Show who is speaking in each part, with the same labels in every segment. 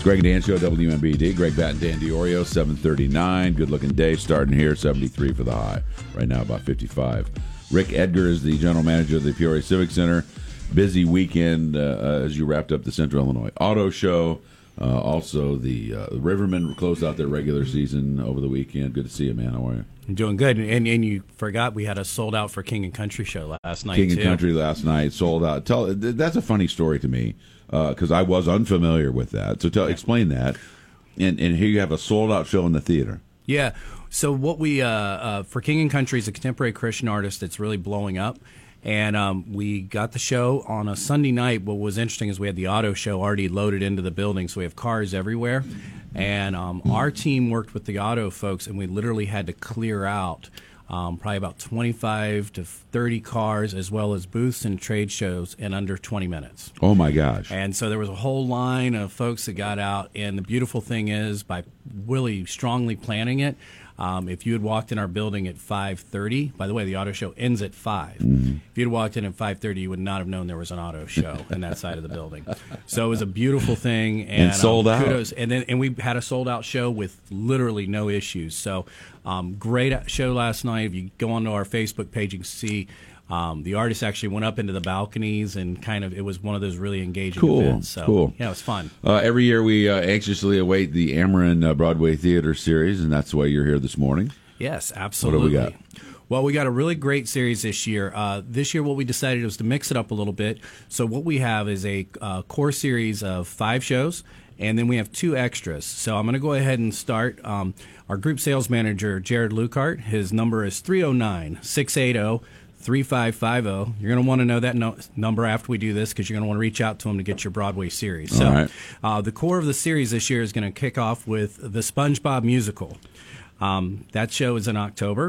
Speaker 1: Greg and Dan Show, WMBD. Greg Batt and Dan Diorio, 7:39. Good-looking day starting here, 73 for the high. Right now, about 55. Rick Edgar is the general manager of the Peoria Civic Center. Busy weekend as you wrapped up the Central Illinois Auto Show. Also, the Rivermen closed out their regular season over the weekend. Good to see you, man. How are you?
Speaker 2: I'm doing good. And you forgot we had a sold out for King and Country show last night,
Speaker 1: King
Speaker 2: too.
Speaker 1: and Country last night, sold out. That's a funny story to me because I was unfamiliar with that. So explain that. And here you have a sold out show in the theater.
Speaker 2: Yeah. So what we for King and Country is a contemporary Christian artist that's really blowing up. And we got the show on a Sunday night. What was interesting is we had the auto show already loaded into the building, so we have cars everywhere. And our team worked with the auto folks, and we literally had to clear out probably about 25 to 30 cars, as well as booths and trade shows, in under 20 minutes.
Speaker 1: Oh, my gosh.
Speaker 2: And so there was a whole line of folks that got out. And the beautiful thing is, by really strongly planning it, if you had walked in our building at 5:30, by the way, the auto show ends at 5.
Speaker 1: Mm-hmm.
Speaker 2: If you had walked in at 5:30, you would not have known there was an auto show in that side of the building. So it was a beautiful thing. And
Speaker 1: sold out.
Speaker 2: Kudos. And we had a sold out show with literally no issues. So great show last night. If you go onto our Facebook page, you can see the artist actually went up into the balconies and it was one of those really engaging events. So,
Speaker 1: cool.
Speaker 2: Yeah, it was fun.
Speaker 1: Every year we anxiously await the Ameren Broadway Theater Series, and that's why you're here this morning.
Speaker 2: Yes, absolutely.
Speaker 1: What do we got?
Speaker 2: Well, we got a really great series this year. This year what we decided was to mix it up a little bit. So what we have is a core series of 5 shows, and then we have 2 extras. So I'm going to go ahead and start. Our group sales manager, Jared Lukart, his number is 309-680-3550. You're going to want to know that number after we do this, because you're going to want to reach out to him to get your Broadway series. So
Speaker 1: right.
Speaker 2: The core of the series this year is going to kick off with the SpongeBob musical. That show is in October.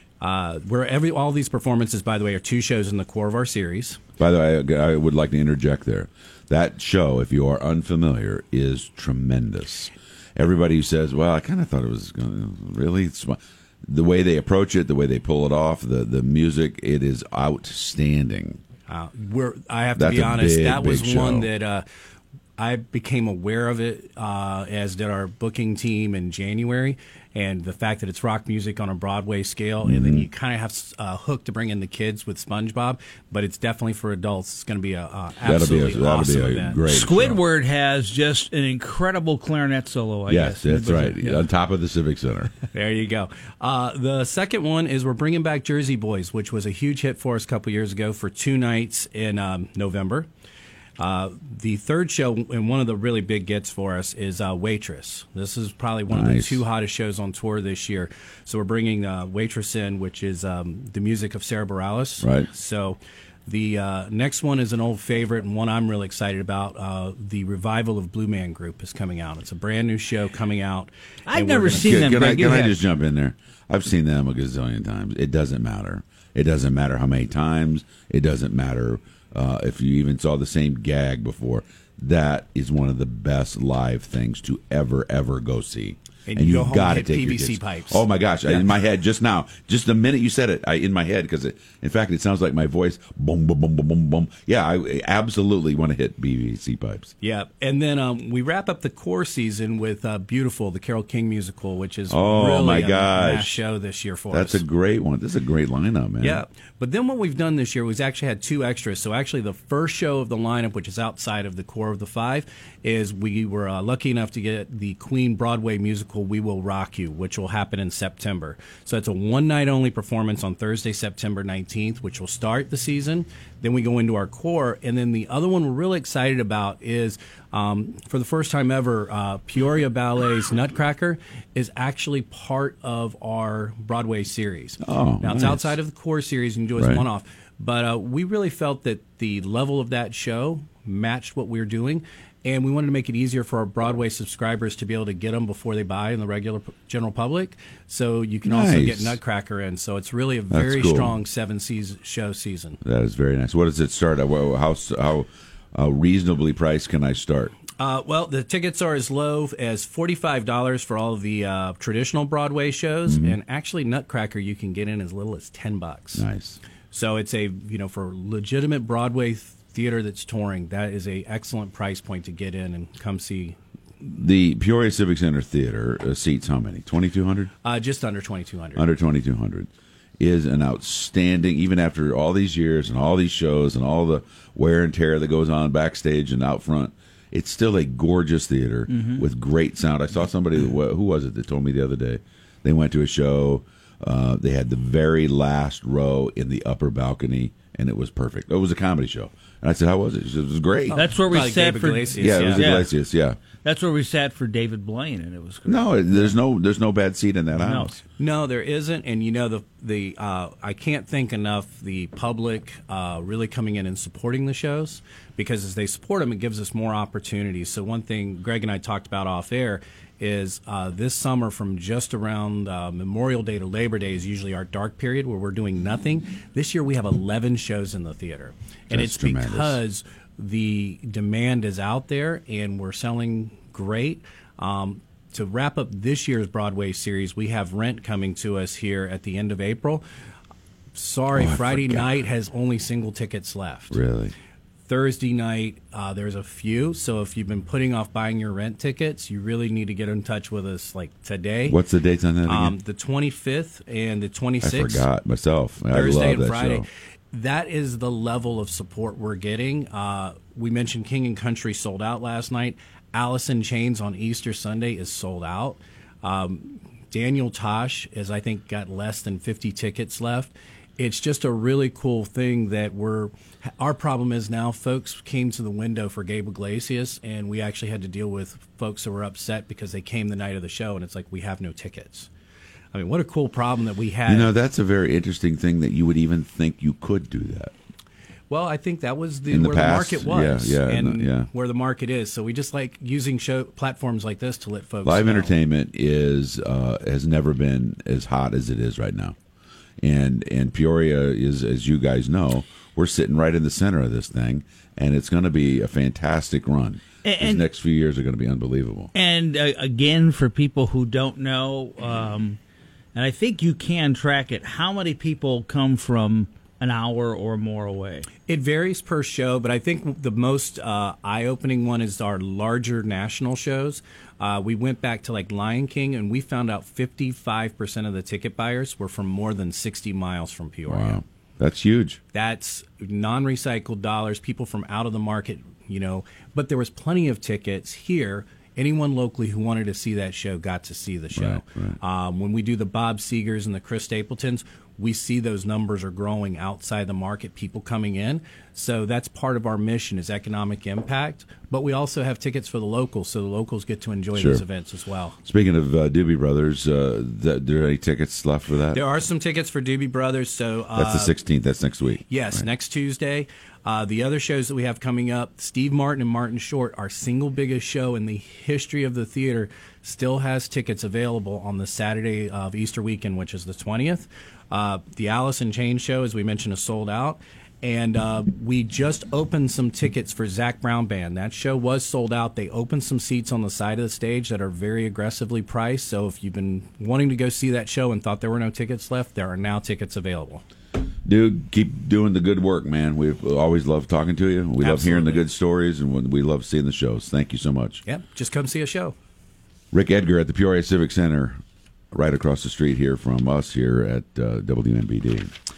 Speaker 2: All these performances, by the way, are 2 shows in the core of our series.
Speaker 1: By the way, I would like to interject there. That show, if you are unfamiliar, is tremendous. Everybody who says, well, I kind of thought it was really smart. The way they approach it, the way they pull it off, the music, it is outstanding.
Speaker 2: I have to be honest, that was one that I became aware of it, as did our booking team in January. And the fact that it's rock music on a Broadway scale, and then you kind of have a hook to bring in the kids with SpongeBob, but it's definitely for adults. It's going to be absolutely awesome event.
Speaker 1: Great
Speaker 3: Squidward has just an incredible clarinet solo, I guess.
Speaker 1: Yes, that's right. Yeah. On top of the Civic Center.
Speaker 2: There you go. The second one is we're bringing back Jersey Boys, which was a huge hit for us a couple years ago, for 2 nights in November. The third show, and one of the really big gets for us, is Waitress. This is probably one of the 2 hottest shows on tour this year. So we're bringing Waitress in, which is the music of Sarah Bareilles.
Speaker 1: Right.
Speaker 2: So the next one is an old favorite, and one I'm really excited about. The revival of Blue Man Group is coming out. It's a brand new show coming out.
Speaker 3: I've never seen them.
Speaker 1: Can I just jump in there? I've seen them a gazillion times. It doesn't matter. It doesn't matter how many times. It doesn't matter if you even saw the same gag before. That is one of the best live things to ever go see.
Speaker 2: And you
Speaker 1: you've got to
Speaker 2: hit
Speaker 1: take
Speaker 2: PVC
Speaker 1: your kids.
Speaker 2: pipes.
Speaker 1: Oh my gosh! In my head just now, just the minute you said it, in my head, because in fact it sounds like my voice. Boom, boom, boom, boom, boom, boom. Yeah, I absolutely want to hit PVC pipes.
Speaker 2: Yeah, and then we wrap up the core season with Beautiful, the Carole King musical, which is
Speaker 1: really
Speaker 2: my
Speaker 1: a
Speaker 2: mass show this year for us.
Speaker 1: That's a great one. This is a great lineup, man.
Speaker 2: Yeah, but then what we've done this year, we've actually had 2 extras. So actually the first show of the lineup, which is outside of the core of the 5, is we were lucky enough to get the Queen Broadway musical We Will Rock You, which will happen in September. So it's a 1-night-only performance on Thursday, September 19th, which will start the season. Then we go into our core. And then the other one we're really excited about is, for the first time ever, Peoria Ballet's Nutcracker is actually part of our Broadway series.
Speaker 1: Oh,
Speaker 2: now, it's outside of the core series, and you do it as one-off. But we really felt that the level of that show matched what we were doing. And we wanted to make it easier for our Broadway subscribers to be able to get them before they buy in the regular general public. So you can also get Nutcracker in. So it's really a very strong 7-show season.
Speaker 1: That is very nice. What does it start at? How reasonably priced can I start?
Speaker 2: Well, the tickets are as low as $45 for all of the traditional Broadway shows. And actually, Nutcracker you can get in as little as $10.
Speaker 1: Nice.
Speaker 2: So it's for legitimate Broadway theater that's touring, that is a excellent price point to get in and come see
Speaker 1: the Peoria Civic Center Theater seats how many? 2,200?
Speaker 2: Just under 2,200.
Speaker 1: Under 2,200 is an outstanding, even after all these years and all these shows and all the wear and tear that goes on backstage and out front, it's still a gorgeous theater with great sound. I saw somebody, who was it, that told me the other day, they went to a show, they had the very last row in the upper balcony, and it was perfect. It was a comedy show. And I said, how was it? She said, it was great.
Speaker 3: That's where we
Speaker 2: Probably
Speaker 3: sat
Speaker 2: David
Speaker 3: for
Speaker 2: Iglesias,
Speaker 1: Yeah, it was Iglesias, yeah.
Speaker 3: That's where we sat for David Blaine, and it was great.
Speaker 1: No, there's no bad seat in that house.
Speaker 2: No, there isn't, and you know the I can't thank enough the public really coming in and supporting the shows, because as they support them, it gives us more opportunities. So one thing Greg and I talked about off air is this summer, from just around Memorial Day to Labor Day is usually our dark period where we're doing nothing. This year we have 11 shows in the theater, and
Speaker 1: That's
Speaker 2: it's
Speaker 1: tremendous.
Speaker 2: because the demand is out there and we're selling great. To wrap up this year's Broadway series, we have Rent coming to us here at the end of April. Sorry,
Speaker 1: I
Speaker 2: Friday
Speaker 1: forgot.
Speaker 2: night has only single tickets left.
Speaker 1: Really?
Speaker 2: Thursday night, there's a few. So if you've been putting off buying your Rent tickets, you really need to get in touch with us like today.
Speaker 1: What's the dates on that again?
Speaker 2: The 25th and the
Speaker 1: I
Speaker 2: 26th.
Speaker 1: forgot myself.
Speaker 2: Thursday
Speaker 1: I love
Speaker 2: and
Speaker 1: that
Speaker 2: Friday.
Speaker 1: show.
Speaker 2: That is the level of support we're getting. We mentioned King and Country sold out last night. Alice in Chains on Easter Sunday is sold out. Daniel Tosh is, I think, got less than 50 tickets left. It's just a really cool thing that our problem is now folks came to the window for Gabe Iglesias, and we actually had to deal with folks that were upset because they came the night of the show, and it's like, we have no tickets. I mean, what a cool problem that we had.
Speaker 1: You know, that's a very interesting thing that you would even think you could do that.
Speaker 2: Well, I think that was
Speaker 1: In the
Speaker 2: where
Speaker 1: past,
Speaker 2: the market was,
Speaker 1: yeah,
Speaker 2: and
Speaker 1: yeah.
Speaker 2: where the market is. So we just like using show platforms like this to let folks
Speaker 1: Live
Speaker 2: know.
Speaker 1: entertainment has never been as hot as it is right now, and Peoria is, as you guys know, we're sitting right in the center of this thing, and it's going to be a fantastic run. These next few years are going to be unbelievable.
Speaker 3: And again, for people who don't know, and I think you can track it, how many people come from an hour or more away?
Speaker 2: It varies per show, but I think the most eye-opening one is our larger national shows. We went back to like Lion King, and we found out 55% of the ticket buyers were from more than 60 miles from Peoria.
Speaker 1: Wow, that's huge.
Speaker 2: That's non-recycled dollars, people from out of the market, you know. But there was plenty of tickets here. Anyone locally who wanted to see that show got to see the show.
Speaker 1: Right.
Speaker 2: When we do the Bob Seegers and the Chris Stapletons, we see those numbers are growing outside the market, people coming in. So that's part of our mission is economic impact. But we also have tickets for the locals, so the locals get to enjoy
Speaker 1: Sure.
Speaker 2: these events as well.
Speaker 1: Speaking of Doobie Brothers, there are any tickets left for that?
Speaker 2: There are some tickets for Doobie Brothers. So
Speaker 1: That's the 16th. That's next week.
Speaker 2: Yes,
Speaker 1: Right.
Speaker 2: next Tuesday. The other shows that we have coming up, Steve Martin and Martin Short, our single biggest show in the history of the theater, still has tickets available on the Saturday of Easter weekend, which is the 20th. The Alice in Chains show, as we mentioned, is sold out. And we just opened some tickets for Zac Brown Band. That show was sold out. They opened some seats on the side of the stage that are very aggressively priced. So if you've been wanting to go see that show and thought there were no tickets left, there are now tickets available.
Speaker 1: Dude, keep doing the good work, man. We've always loved talking to you. We love hearing the
Speaker 2: Absolutely.
Speaker 1: good stories, and we love seeing the shows. Thank you so much.
Speaker 2: Yep, just come see a show.
Speaker 1: Rick Edgar at the Peoria Civic Center, right across the street here from us here at WNBD.